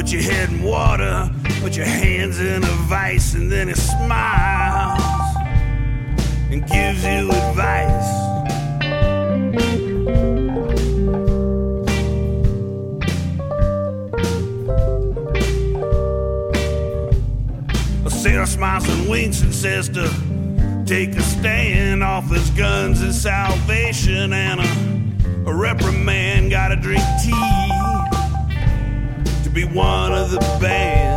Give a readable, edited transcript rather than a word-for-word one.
put your head in water, put your hands in a vice, and then he smiles and gives you advice. A sailor smiles and winks and says to take a stand, offers guns and salvation, and a reprimand, gotta drink tea to be one of the band.